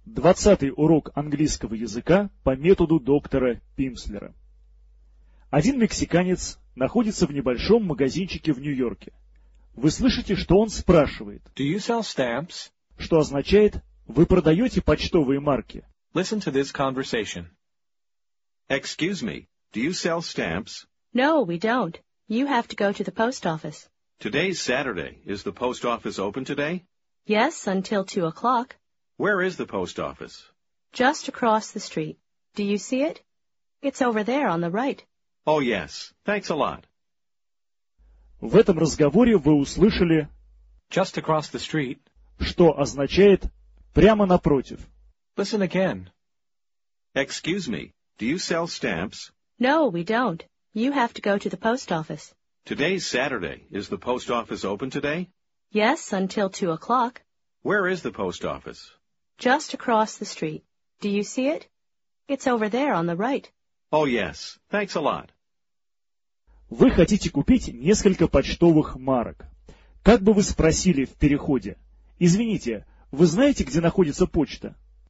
20-й урок английского языка по методу доктора Пимслера. Один мексиканец находится в небольшом магазинчике в Нью-Йорке. Вы слышите, что он спрашивает, Do you sell stamps? Что означает «Вы продаете почтовые марки?» Listen to this conversation. Excuse me, do you sell stamps? No, we don't. You have to go to the post office. Today's Saturday. Is the post office open today? Yes, until 2 o'clock. Where is the post office? Just across the street. Do you see it? It's over there on the right. Oh, yes. Thanks a lot. В этом разговоре вы услышали, Just across the street. что означает «прямо напротив». Listen again. Excuse me, do you sell stamps? No, we don't. You have to go to the post office. Today's Saturday. Is the post office open today? Yes, until 2 o'clock. Where is the post office? Just across the street. Do you see it? It's over there on the right. Oh, yes. Thanks a lot. Вы хотите купить несколько почтовых марок. Как бы вы спросили в переходе, «Извините, вы знаете, где находится почта?»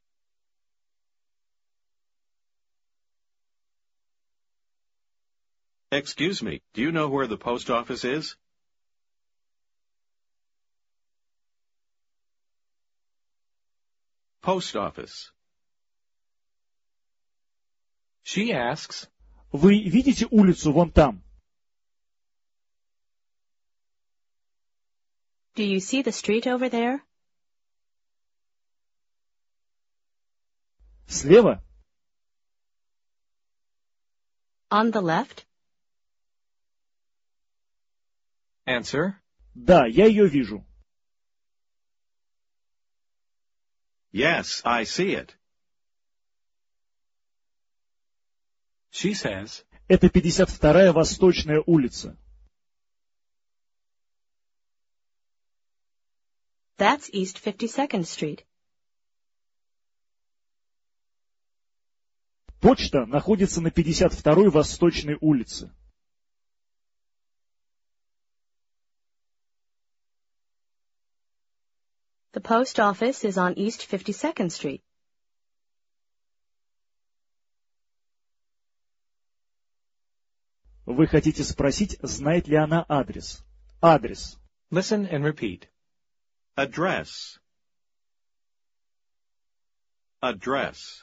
Excuse me, do you know where the post office is? Post office. She asks, Вы видите улицу вон там? Do you see the street over there? Слева? On the left? Answer. Да, я ее вижу. Yes, I see it. She says, Это 52-я Восточная улица. That's East 52nd Street. Почта находится на 52-й Восточной улице. The post office is on East 52nd Street. Вы хотите спросить, знает ли она адрес? Адрес. listen and repeat. Address. Address.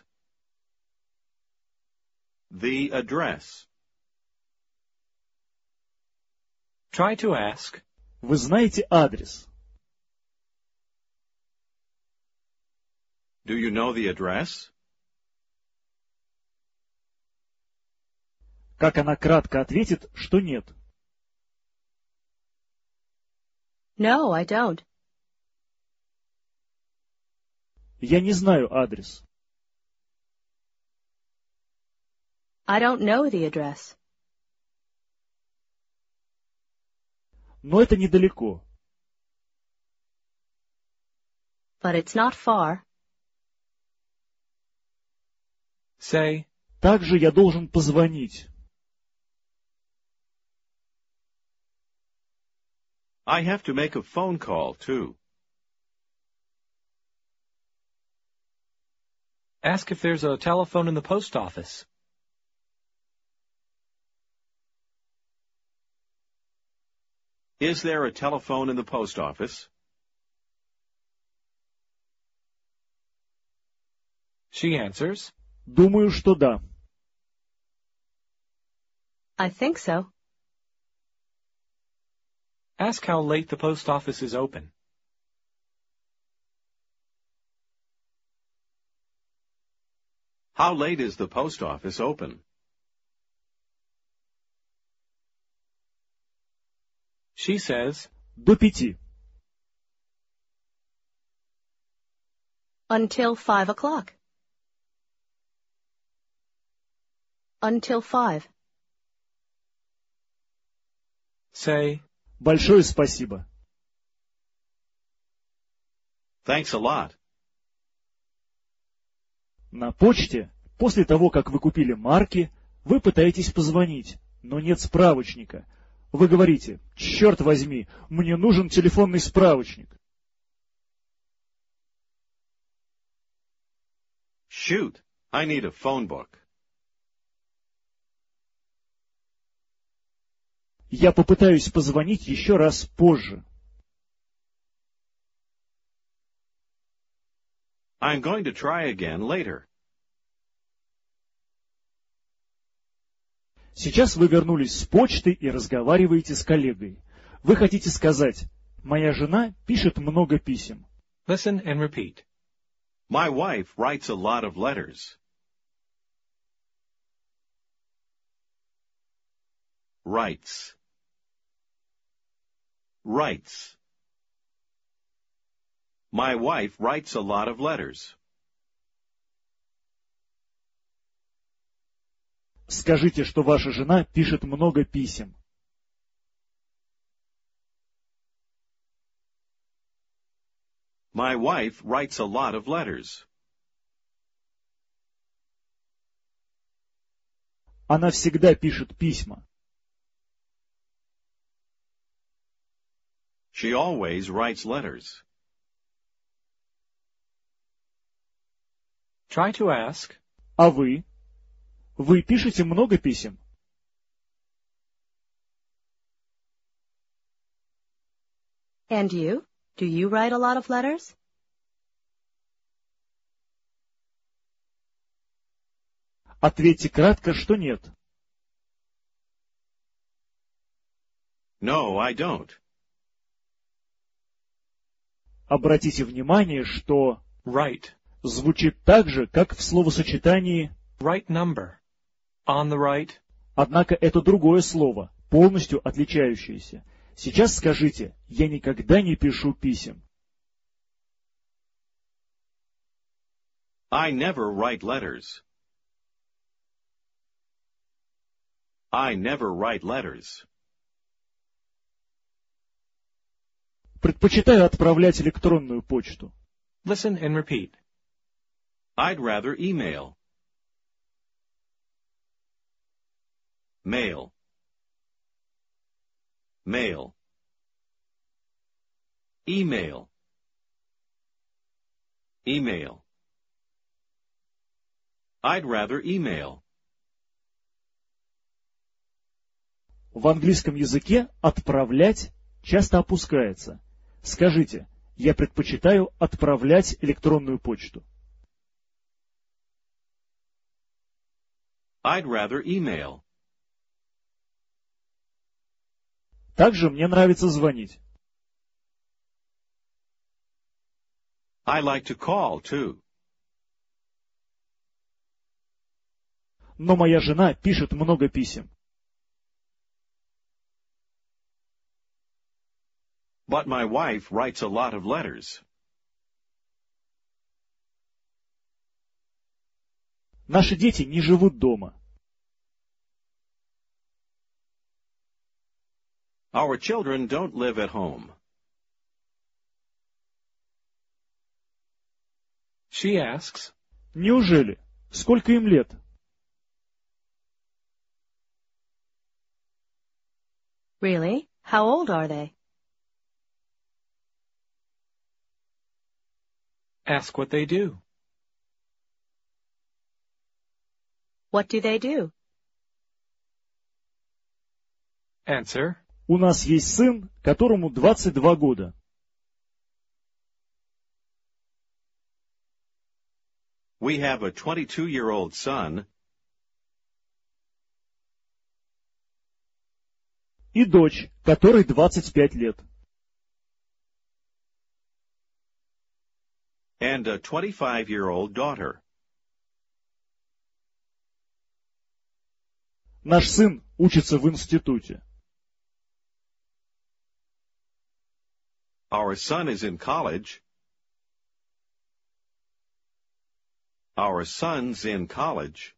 The address. Try to ask, Вы знаете адрес? Do you know the address? Как она кратко ответит, что нет. No, I don't. Я не знаю адрес. I don't know the address. Но это недалеко. But it's not far. say, Также я должен позвонить. I have to make a phone call, too. ask if there's a telephone in the post office. Is there a telephone in the post office? She answers, Думаю, что да. I think so. ask how late the post office is open. How late is the post office open? She says, До 5. Until 5 o'clock. Until 5. say, Большое спасибо. Thanks a lot. На почте, после того, как вы купили марки, вы пытаетесь позвонить, но нет справочника. Вы говорите, черт возьми, мне нужен телефонный справочник. Shoot, I need a phone book. Я попытаюсь позвонить еще раз позже. I'm going to try again later. Сейчас вы вернулись с почты и разговариваете с коллегой. Вы хотите сказать: «Моя жена пишет много писем». Listen and repeat. My wife writes a lot of letters. Writes. Writes. My wife writes a lot of letters. Скажите, что ваша жена пишет много писем. My wife writes a lot of letters. Она всегда пишет письма. She always writes letters. Try to ask, А вы? Вы пишете много писем? And you? Do you write a lot of letters? Ответьте кратко, что нет. No, I don't. Обратите внимание, что right, звучит так же, как в словосочетании, right number. On the right, однако это другое слово, полностью отличающееся. Сейчас скажите: «Я никогда не пишу писем». I never write letters. I never write letters. Предпочитаю отправлять электронную почту. listen and repeat. I'd rather email. Mail. Mail. Email. Email. I'd rather email. В английском языке «отправлять» часто опускается. Скажите: «Я предпочитаю отправлять электронную почту». I'd rather email. Также мне нравится звонить. I like to call, too. Но моя жена пишет много писем. But my wife writes a lot of letters. Наши дети не живут дома. Our children don't live at home. She asks, Неужели? Сколько им лет? Really? How old are they? ask what they do. What do they do? Answer, У нас есть сын, которому 22 года. We have a 22-year-old son И дочь, которой 25 лет. and a 25-year-old daughter. Наш сын учится в институте. Our son is in college. Our son's in college.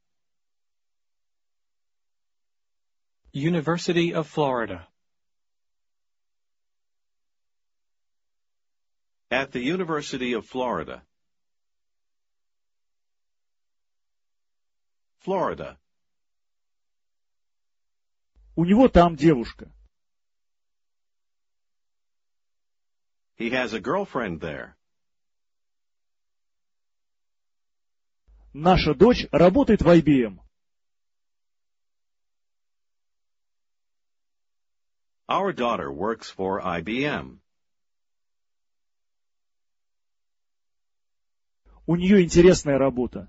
University of Florida. At the University of Florida. Florida. У него там девушка. He has a girlfriend there. Наша дочь работает в IBM. Our daughter works for IBM. У нее интересная работа.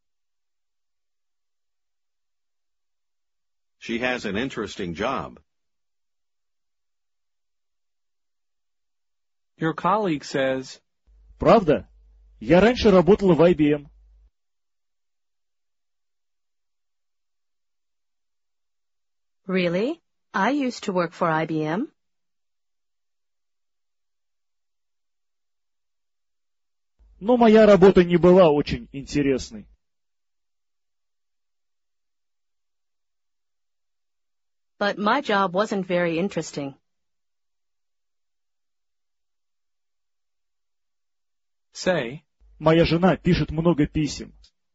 She has an interesting job. Your colleague says, Правда? Я раньше работала в IBM. Really? I used to work for IBM. Но моя работа не была очень интересной. But my job wasn't very interesting. say, Моя жена пишет много писем.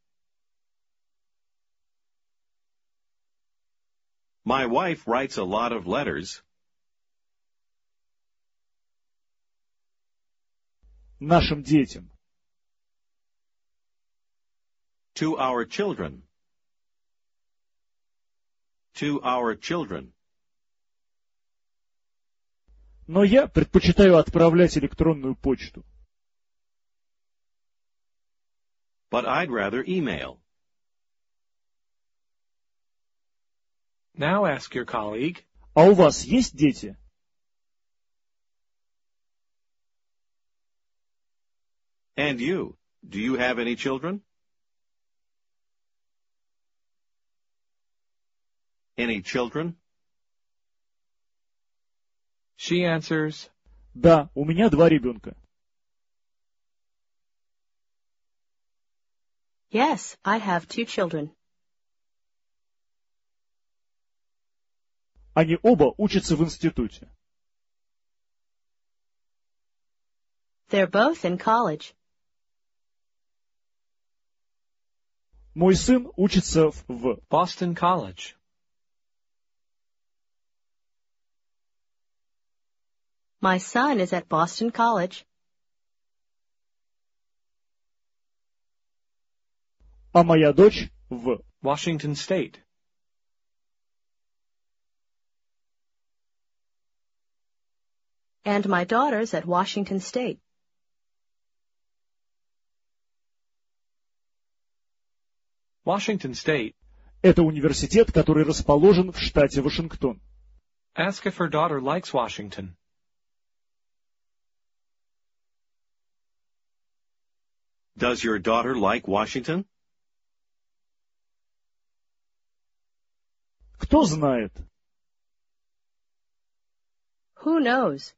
My wife writes a lot of letters. Нашим детям. To our children. To our children. Но я предпочитаю отправлять электронную почту. But I'd rather email. now ask your colleague, А у вас есть дети? And you, do you have any children? Any children? she answers, Да, у меня 2 ребенка. Yes, I have 2 children. Они оба учатся в институте. They're both in college. Мой сын учится в... Boston College. My son is at Boston College. А моя дочь в... Washington State. And my daughter's at Washington State. Washington State. Это университет, который расположен в штате Вашингтон. Ask if her daughter likes Washington. Does your daughter like Washington? Кто знает? Who knows?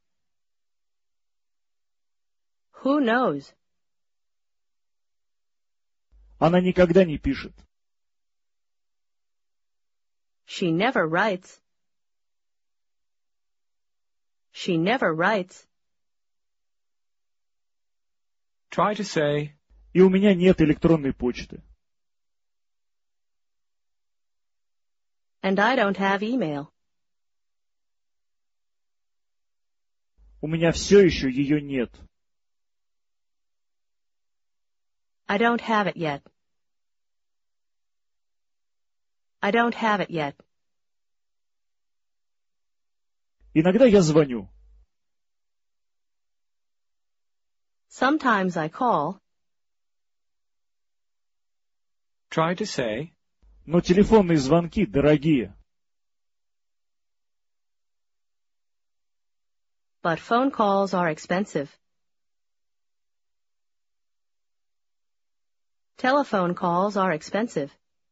Who knows? Она никогда не пишет. She never writes. She never writes. Try to say, И у меня нет электронной почты. And I don't have email. У меня все еще ее нет. I don't have it yet. I don't have it yet. Иногда я звоню. Sometimes I call, try to say, Но телефонные звонки дорогие. but phone calls are expensive. Telephone calls are expensive.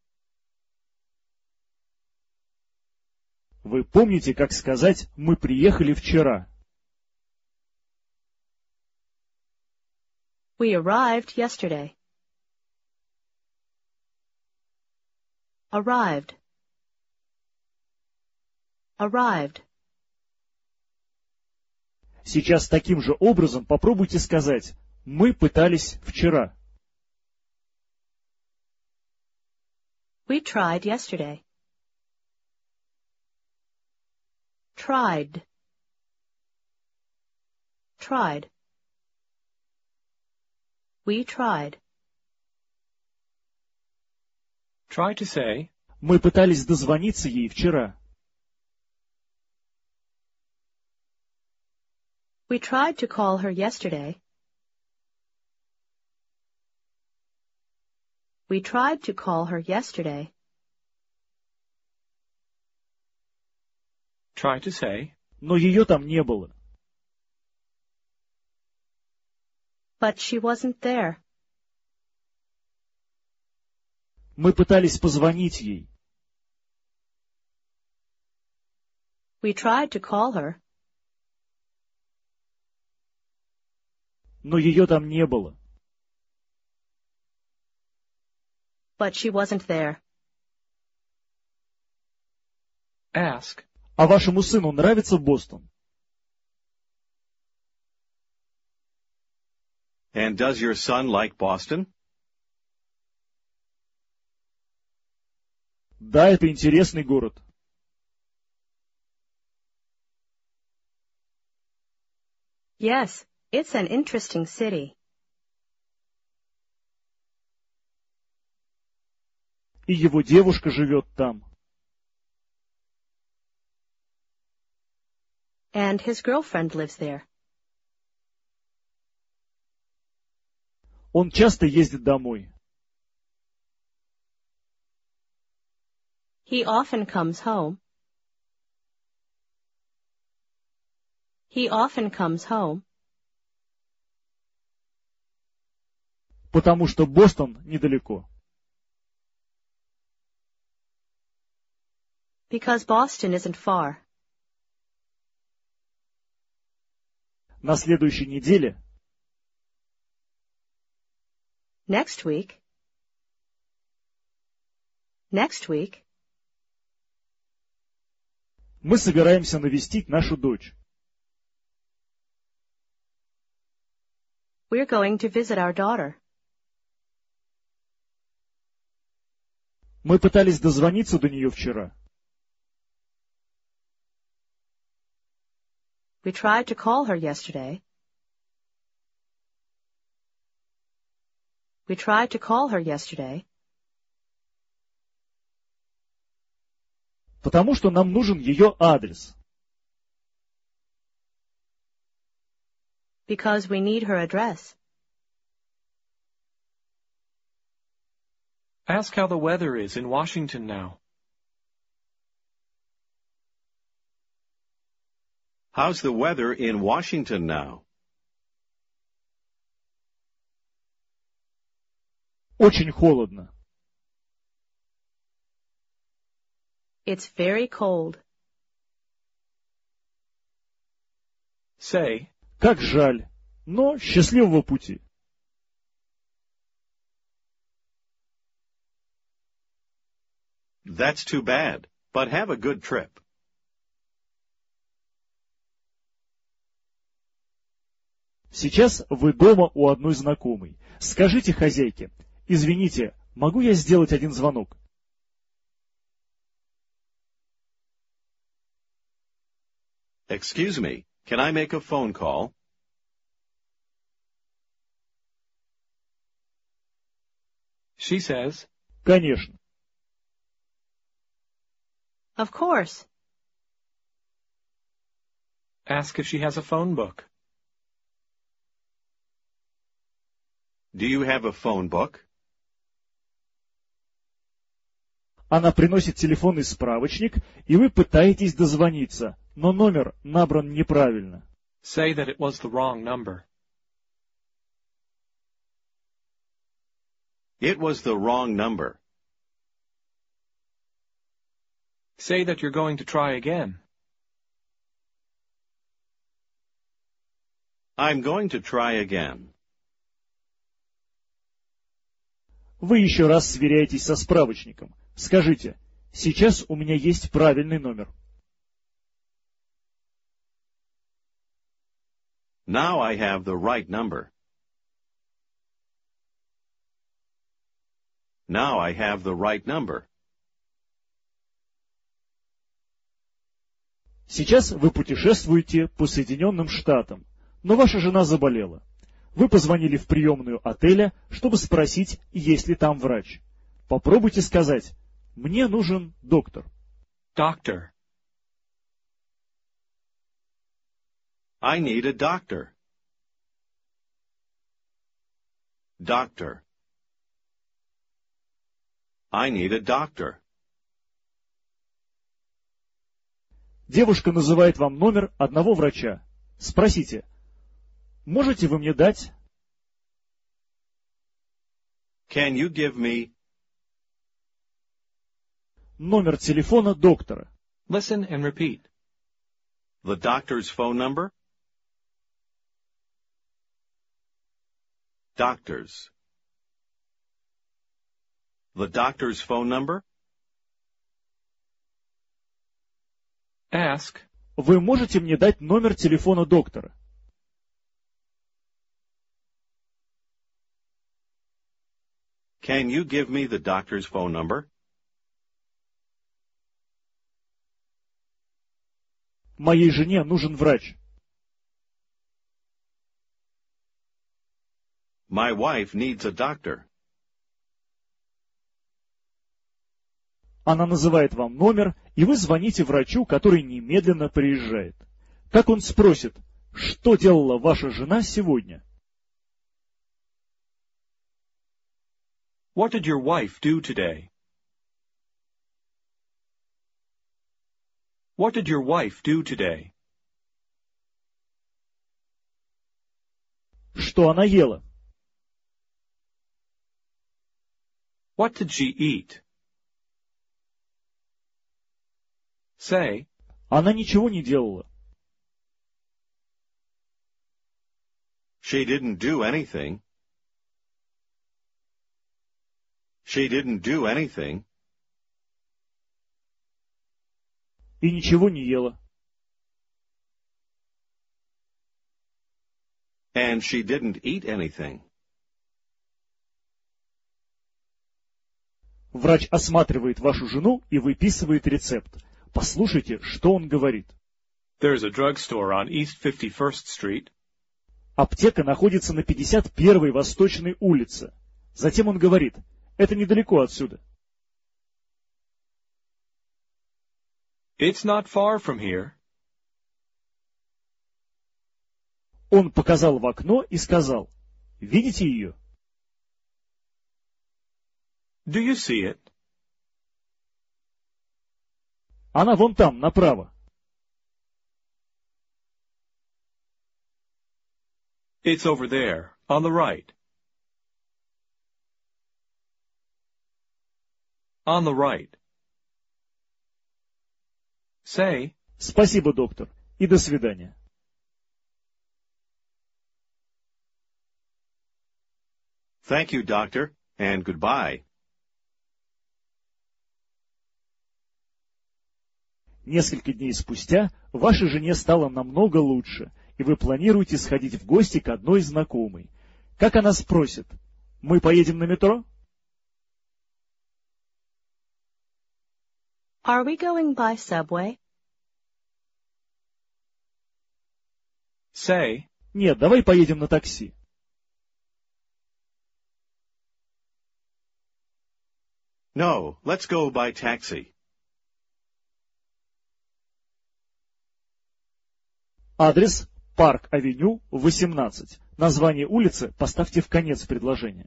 Вы помните, как сказать «мы приехали вчера»? We arrived yesterday. Arrived. Arrived. Сейчас таким же образом попробуйте сказать «мы пытались вчера». We tried yesterday. Tried. Tried. We tried. Try to say, Мы пытались дозвониться ей вчера. We tried to call her yesterday. We tried to call her yesterday. try to say, Но ее там не было. But she wasn't there. Мы пытались позвонить ей. We tried to call her. Но ее там не было. But she wasn't there. ask, А вашему сыну нравится Бостон? And does your son like Boston? Да, это интересный город. Yes, it's an interesting city. И его девушка живет там. And his girlfriend lives there. Он часто ездит домой. He often comes home. He often comes home. Потому что Бостон недалеко. Because Boston isn't far. На следующей неделе Next week. Next week. мы собираемся навестить нашу дочь. We're going to visit our daughter. Мы пытались дозвониться до нее вчера. We tried to call her yesterday. We tried to call her yesterday. Потому что нам нужен ее адрес. Because we need her address. ask how the weather is in Washington now. How's the weather in Washington now? Очень холодно. It's very cold. Say, Как жаль. Но счастливого пути. That's too bad, but have a good trip. Сейчас вы дома у одной знакомой. Скажите хозяйке: извините, могу я сделать один звонок? Excuse me, can I make a phone call? she says, Конечно. Of course. ask if she has a phone book. Do you have a phone book? Она приносит телефонный справочник, и вы пытаетесь дозвониться, но номер набран неправильно. Say that it was the wrong number. It was the wrong number. Say that you're going to try again. I'm going to try again. Вы еще раз сверяетесь со справочником. Скажите: сейчас у меня есть правильный номер. Now I have the right number. Now I have the right number. Сейчас вы путешествуете по Соединенным Штатам, но ваша жена заболела. Вы позвонили в приемную отеля, чтобы спросить, есть ли там врач. Попробуйте сказать «Мне нужен доктор». Doctor. I need a doctor. Doctor. I need a doctor. Девушка называет вам номер одного врача. Спросите, можете вы мне дать? Can you give me Номер телефона доктора. Listen and repeat. the doctor's phone number? Doctors. The doctor's phone number? Ask, Вы можете мне дать номер телефона доктора? Can you give me the doctor's phone number? Моей жене нужен врач. My wife needs a doctor. Она называет вам номер, и вы звоните врачу, который немедленно приезжает. Как он спросит, что делала ваша жена сегодня? what did your wife do today? What did your wife do today? Что она ела? What did she eat? Say, Она ничего не делала. She didn't do anything. She didn't do anything. И ничего не ела. And she didn't eat anything. Врач осматривает вашу жену и выписывает рецепт. Послушайте, что он говорит. there's a drugstore on East 51st Street. Аптека находится на 51-й Восточной улице. Затем он говорит, это недалеко отсюда. It's not far from here. Он показал в окно и сказал, видите ее? Do you see it? Она вон там, направо. It's over there, on the right. On the right. Say, Спасибо, доктор, и до свидания. Thank you, doctor, and goodbye. Несколько дней спустя вашей жене стало намного лучше, и вы планируете сходить в гости к одной знакомой. Как она спросит, мы поедем на метро? Are we going by subway? say, Нет, давай поедем на такси. No, let's go by taxi. Адрес Парк-авеню, 18. Название улицы поставьте в конец предложения.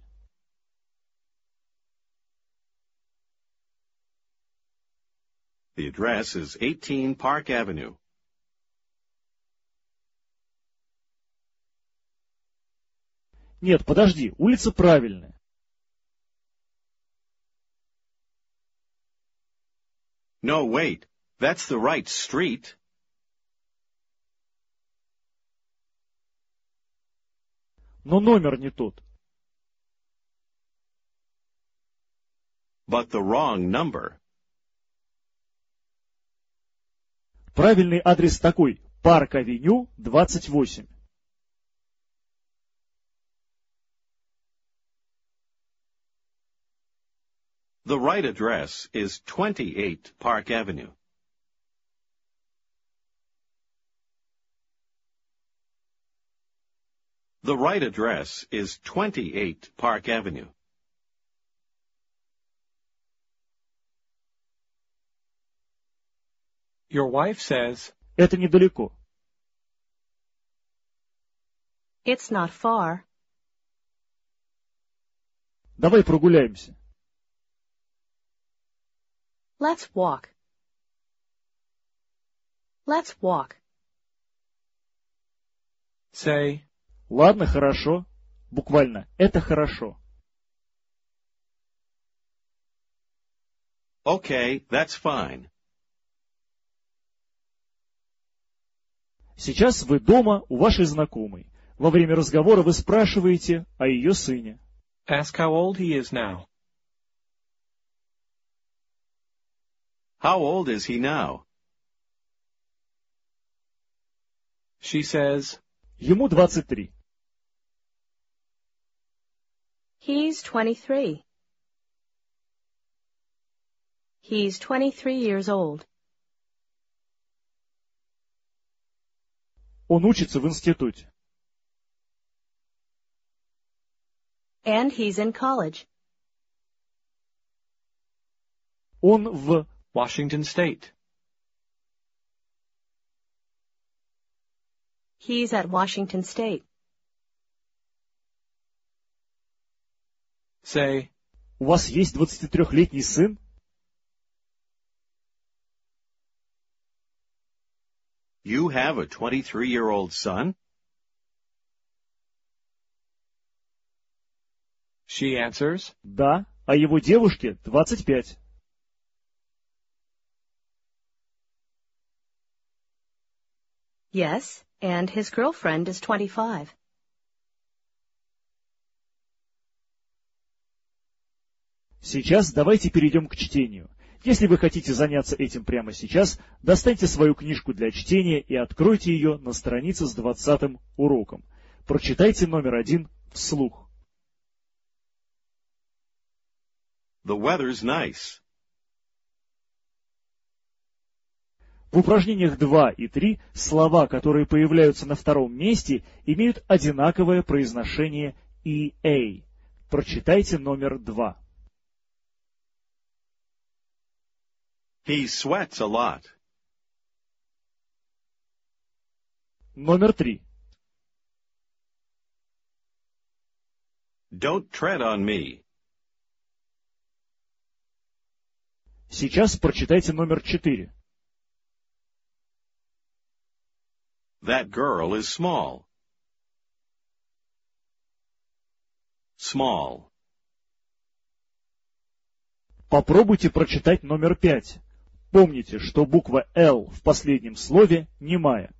The address is 18 Park Avenue. Нет, подожди, улица правильная. No, wait. That's the right street. Но номер не тот. But the wrong number. Правильный адрес такой. Парк-авеню, 28. The right address is 28 Park Avenue. The right address is 28 Park Avenue. Your wife says, Это недалеко. It's not far. Давай прогуляемся. Let's walk. Let's walk. say, Ладно, хорошо. Буквально, это хорошо. Okay, that's fine. Сейчас вы дома у вашей знакомой. Во время разговора вы спрашиваете о ее сыне. ask how old he is now. How old is he now? She says, Ему 23. He's 23. He's 23 years old. Он учится в институте. And he's in college. Он в... Washington State. He's at Washington State. Say, У вас есть 23-летний сын? You have a 23-year-old son? she answers, Да, а его девушке 25. Yes, and his girlfriend is 25. Сейчас давайте перейдем к чтению. Если вы хотите заняться этим прямо сейчас, достаньте свою книжку для чтения и откройте ее на странице с 20-м уроком. Прочитайте номер 1 вслух. The weather's nice. В упражнениях 2 и 3 слова, которые появляются на втором месте, имеют одинаковое произношение EA. Прочитайте номер 2. He sweats a lot. Номер 3. Don't tread on me. Сейчас прочитайте номер 4. That girl is small. Small. Попробуйте прочитать номер 5. Помните, что буква L в последнем слове немая.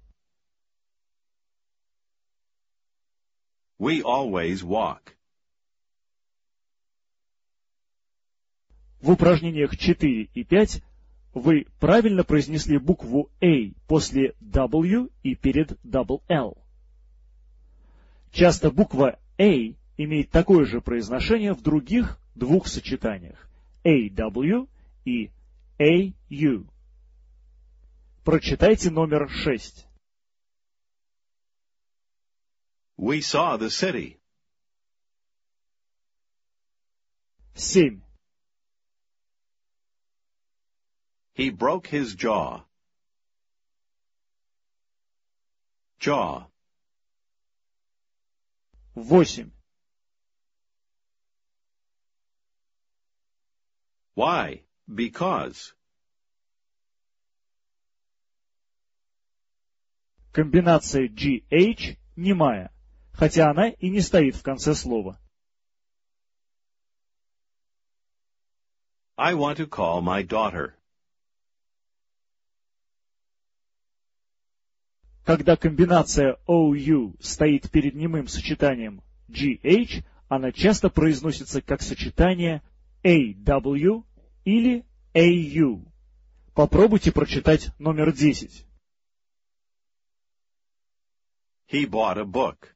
We always walk. В упражнениях 4 и 5 вы правильно произнесли букву A после W и перед double L. Часто буква A имеет такое же произношение в других двух сочетаниях AW и AU. Прочитайте номер 6. We saw the city. 7. He broke his jaw. Jaw. 8. Why? Because. Комбинация GH немая, хотя она и не стоит в конце слова. I want to call my daughter. Когда комбинация OU стоит перед немым сочетанием GH, она часто произносится как сочетание AW или AU. Попробуйте прочитать номер 10. He bought a book.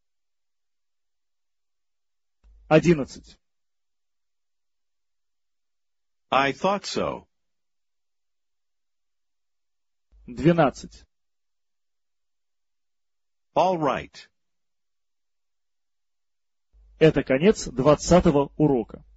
11. I thought so. 12. All right. Это конец 20-го урока.